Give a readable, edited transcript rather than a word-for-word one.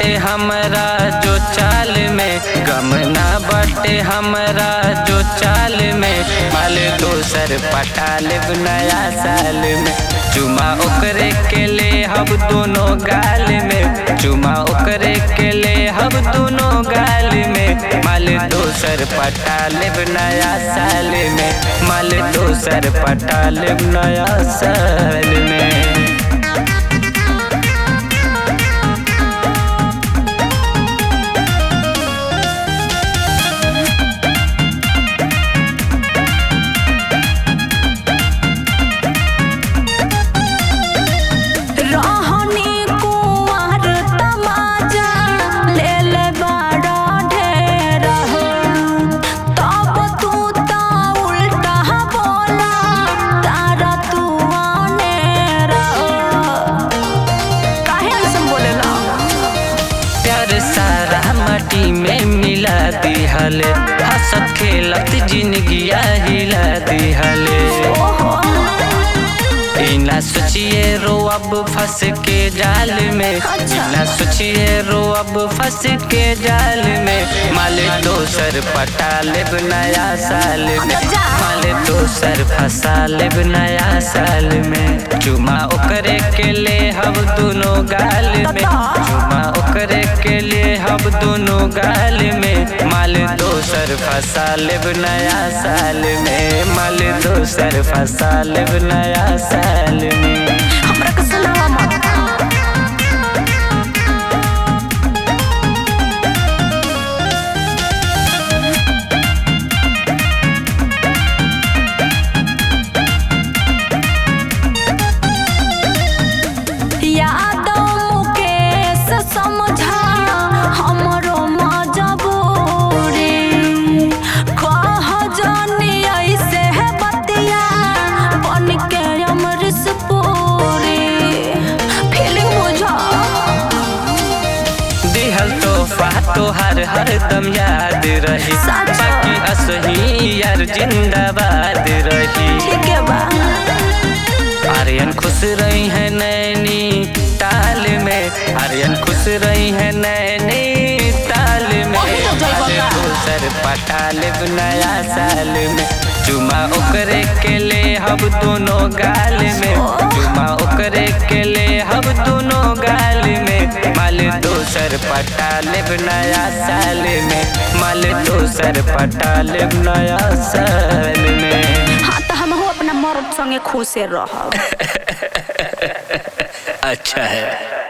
बाटे हमरा जो चाल में, गम ना बाटे हमरा जो चाल में। माल दोसर पटा लेब नया साल में, चुमा ओकरे के ले हम दोनों गाल में, चुमा ओकरे के ले हम दोनों गाल में। माल दोसर पटा लेब नया साल में, माल दोसर पटा लेब नया साल में। माटी में मिला दिहले, हंसत खेलत जिंदगिया हिला दिहले। ना सोचिए रो अब फंस के जाल में, ना सोचिए रो अब फंस के जाल में। माल दोसर पटा लेब नया साल में, माल दोसर फंसा लेब नया साल में। चुमा ओकरे के ले हम दोनों गाल में, चुमा ओकरे के लिए हम दोनों गाल में। माल दोसर फंसा लेब नया साल में, माल दोसर फंसा लेब नया साल में। हमरा के सुनावा मत। तोहर हरदम याद रही, बाकी असही यार जिंदाबाद रही। आर्यन खुश रही है नैनी ताल में, आर्यन खुश रही है नैनी ताल में। दोसर पटा लेब नया साल में, चुमा ओकरे के ले हम दोनों गाल में, चुमा ओकरे के ले हम दोनों गाल में। माल दोसर पटा लेब नया साल में, माल दोसर पटा लेब नया साल में। हाँ तो हम अपना मर्द संगे खुश रहब। अच्छा है।